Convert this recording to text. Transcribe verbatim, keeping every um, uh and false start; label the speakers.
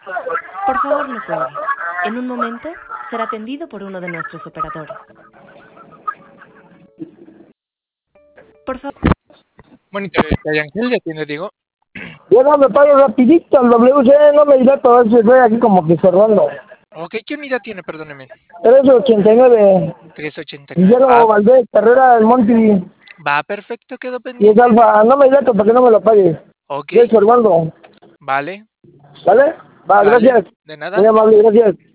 Speaker 1: Por favor, no cuelgue. En un momento será atendido por uno de nuestros operadores. Por favor.
Speaker 2: Monitor de Ángel, ya tiene, digo.
Speaker 3: Ya me pague rapidito al W C, no me dirá todo eso, estoy aquí como que cerrando.
Speaker 2: Ok, ¿qué unidad tiene? Perdóneme.
Speaker 3: tres ochenta y nueve.
Speaker 2: tres ochenta y nueve.
Speaker 3: Guillermo
Speaker 2: Va,
Speaker 3: Valdés, Carrera del Monte.
Speaker 2: va, perfecto, quedó
Speaker 3: Y es
Speaker 2: pendiente.
Speaker 3: Alfa, no me dirá para que no me lo pague.
Speaker 2: Ok,
Speaker 3: Estoy observando.
Speaker 2: vale,
Speaker 3: ¿Vale? Va,
Speaker 2: vale.
Speaker 3: gracias.
Speaker 2: De nada.
Speaker 3: Muy amable, gracias.